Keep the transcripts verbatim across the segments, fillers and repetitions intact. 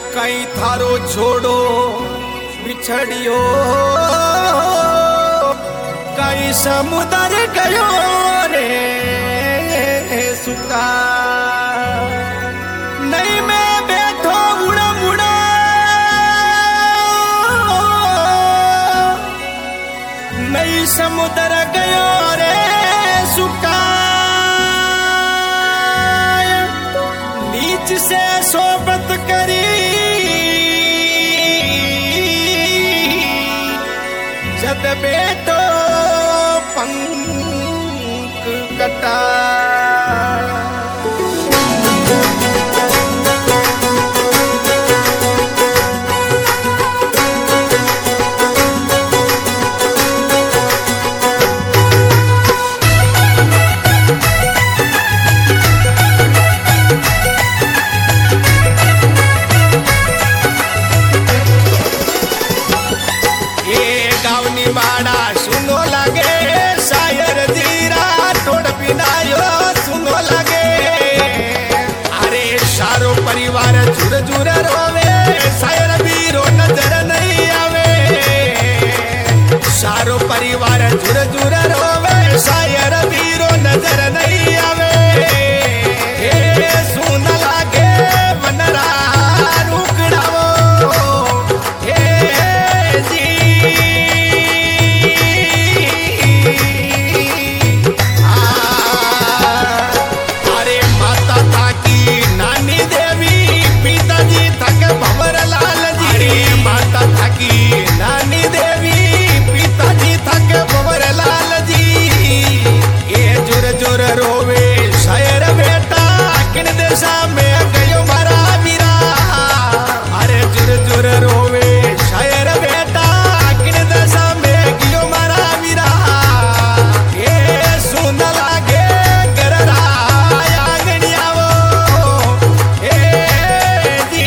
कई थारो छोड़ो बिछड़ियो कई समुद्र गयो रे सुका नहीं मैं बैठो उड़ा मुड़ा नहीं समुद्र गयो रे सुका नीच से सोबत करी जद बेटो पंख कटा बाड़ा सुनो लगे शायर जीरा थोड़ पिनायो सुनो लगे अरे सारो परिवार जुर जुर रोवे शायर बीरो नजर नहीं आवे सारो परिवार जुर जुर रोवे शायर बीरो नजर नहीं आवे हे सुन लगे बनरा रुकड़ावो नानी देवी पिताजी थक भंवर लाल जी ये जुर जुर रोवे शायर बेटा किन दिशा में गयो मारा वीरा अरे जुर जुर रोवे शायर बेटा किन दिशा में गयो मारा वीरा ये सुन लागे गररा आंगनियावो ए जी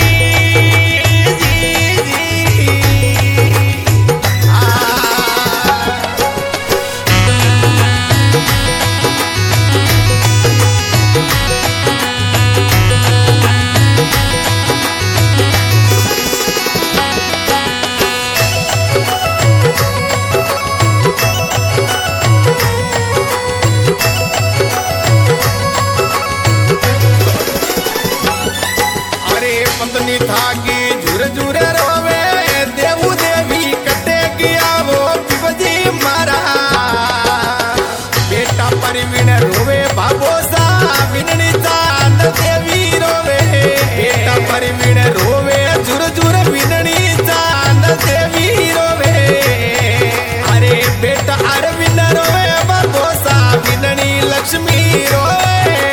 पत्नी थाकी झुर झुर रोवे देवू देवी कटे गया वो पिबजी मारा बेटा परवीन रोवे बाबो सा विननी चांद देवी रोवे बेटा परवीन रोवे झुर झुर विननी चांद देवी रोवे अरे बेटा अरविंद रोवे बाबो सा विननी लक्ष्मी रोवे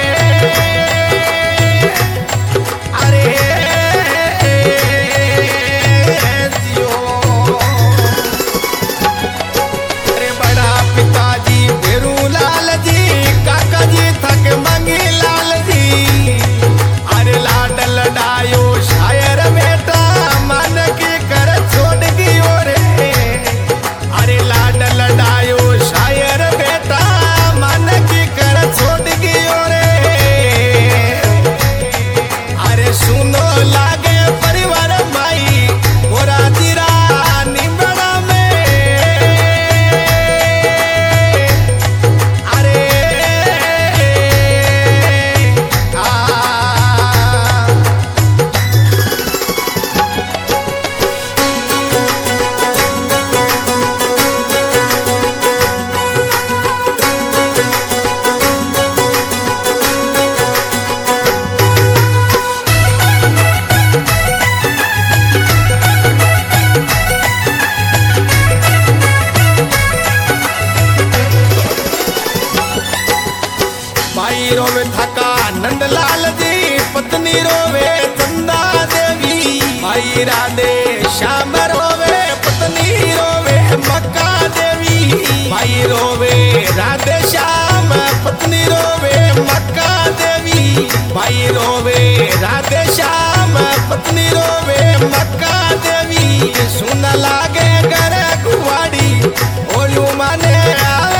भाई रोवे थका नंदलाल जी पत्नी रोवे चंदा देवी भाई राधे श्याम रोवे पत्नी रोवे मक्का देवी भाई रोवे राधे श्याम पत्नी रोवे मक्का देवी भाई रोवे राधे श्याम पत्नी रोवे मक्का देवी सुन लागे घर कुवाड़ी ओलू माने आवे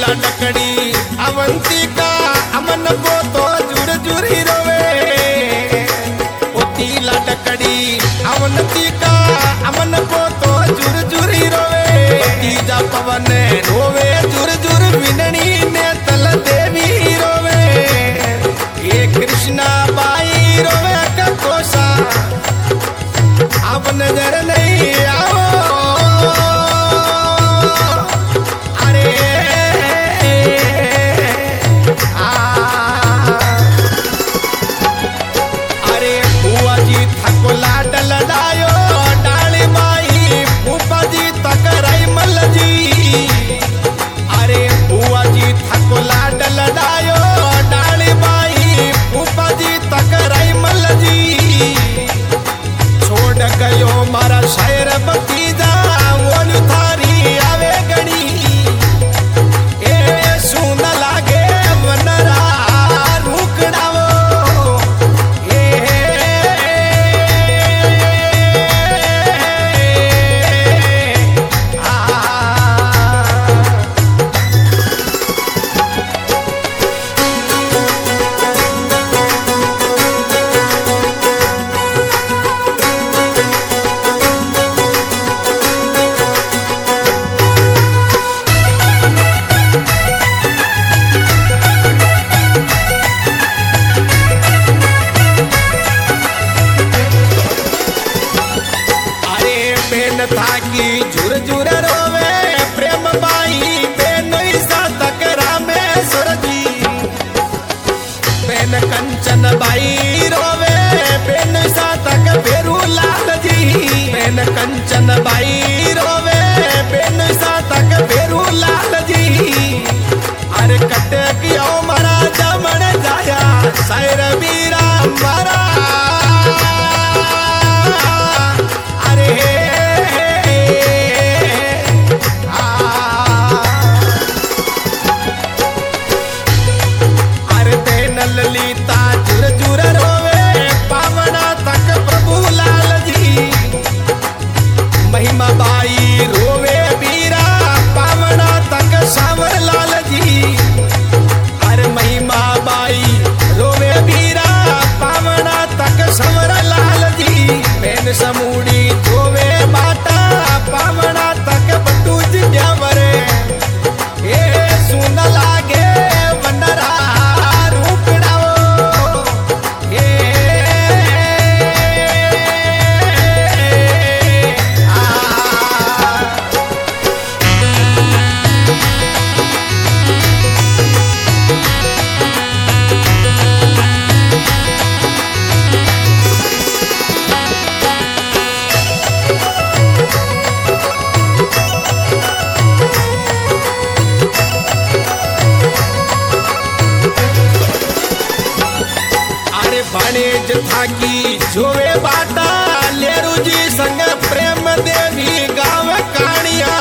लटकड़ी अवंतिका अमन को तो जुड़ जुड़ी रोवे ओती लटकड़ी अवंतिका अमन को तो जुड़ जुड़ी रोवे तीजा पवन रोवे जुड़ जुड़ विननी ने तल देवी रोवे ये कृष्णा बाई रोवे कोसा अब नजर नहीं आओ अरे आ अरे बुआ जी थको लाड लडायो डाली माई फूफा जी तकराई मल जी अरे बुआ जी थको लाड लडायो डाली माई फूफा जी तकराई मल जी छोड़ गयो मारा शायर भतीजा ओन थारी आवे गणी ए सुन लागे वनरा रुकड़ावो ए आ थाकी झुर झुर रोवे प्रेम बाई बेन ईसा तकरा में सुरजी बेन कंचन बाई रोवे बेन ईसा तक फेरू लाल जी बेन कंचन बाई रोवे बेन ईसा तक फेरू लाल जी अरे कटे कियो मरा जमण जाया सायर बीरा मरा अरे ललिता जुर जुर रोवे पावना तक प्रभु लाल जी महिमा बाई रोवे बीरा पावना तक सावर लाल जी अरे महिमा बाई रोवे बीरा पावना तक सावर लाल जी मैन समूड़ी धोवे बाटा पावना तक बटू जी ड्यावरे ए सुन लागे वनरा भणेज थाकी जोवे बाटा लेरू जी संग प्रेम देवी गाँव कानिया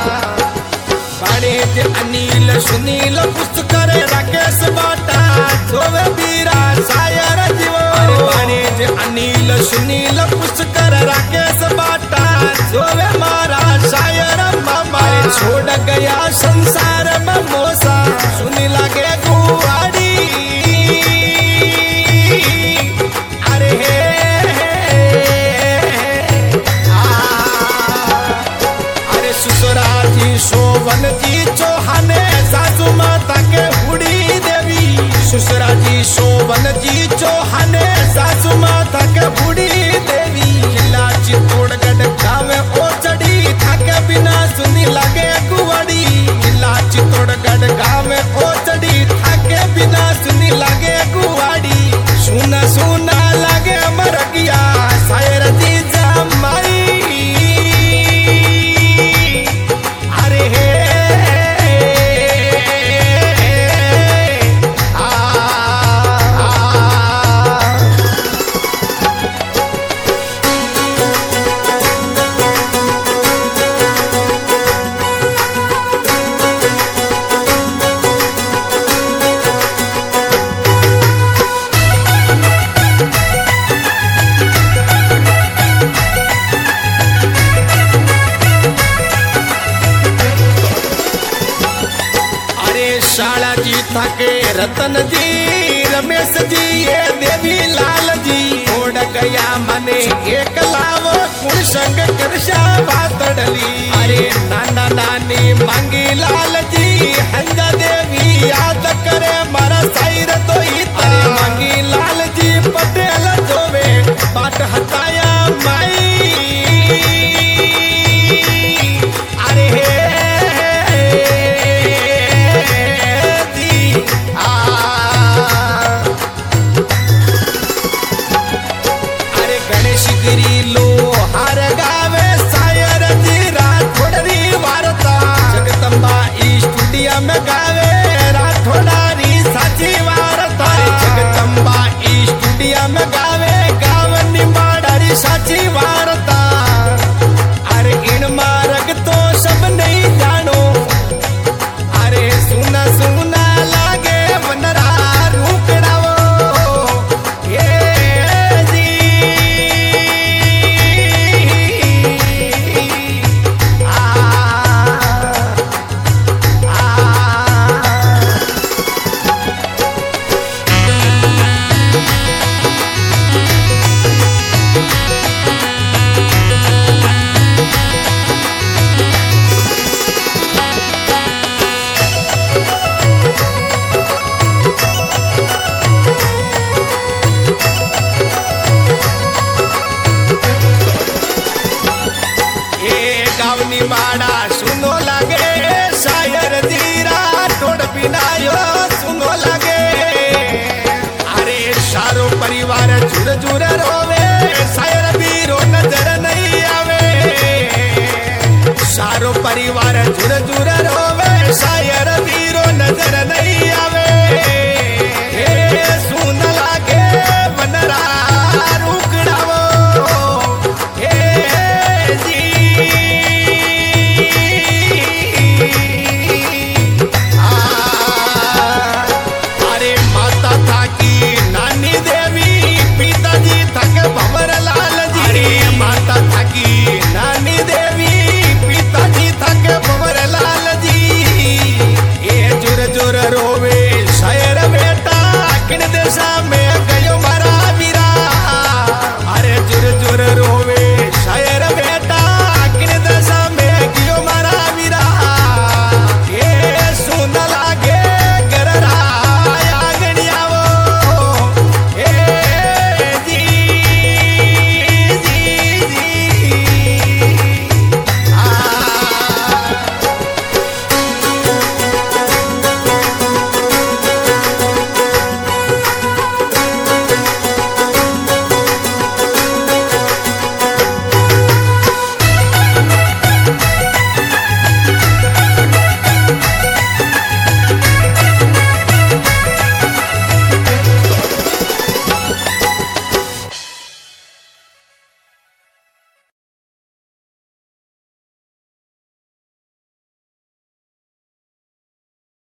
भणेज अनिल सुनील पुष्कर राकेश बाटा जोवे बीरा सायर जीवो भणेज अनिल सुनील पुष्कर राकेश बाटा जोवे मारा सायर मामा छोड़ गया संसार में मोसा सुनी लगे गुआड़ी सोवन जी चौहाने सासू माता के बुढ़ी देवी सुसरा जी सोवन जी चौहाने सासू माता के बुढ़ी देवी जिला चित्तौड़गढ़ गाँव ओचड़ी थके बिना सुनी लगे कुआड़ी जिला चित्तौड़गढ़ गाँव ओचड़ी थके बिना सुनी लगे कुआड़ी सुना सुना लगे मरगिया शायर जी जमाई थके रतन जी रमेश जी ये देवी लाल जी छोड़ गया मने एक लावो कुण संग करशा बातडली अरे नाना नानी मांगी लाल जी हंजा देवी याद करे मारा साईर तो हिता मांगी लाल जी पटेल जोवे बाट हताया माई अरे जी आ अरे गणेश गिरी लो हार गावे सायर जी राठोडरी वारता जगदंबा ई स्टूडियो में गावे राठोडारी साची वारता जगदंबा ई स्टूडियो में गावे गावनी माडारी साची वारता अरे इन मार्ग तो सब नहीं जानो अरे सुना सुना लागे वनरा रूकड़ावो ये जी आ आ ए गावनी माडा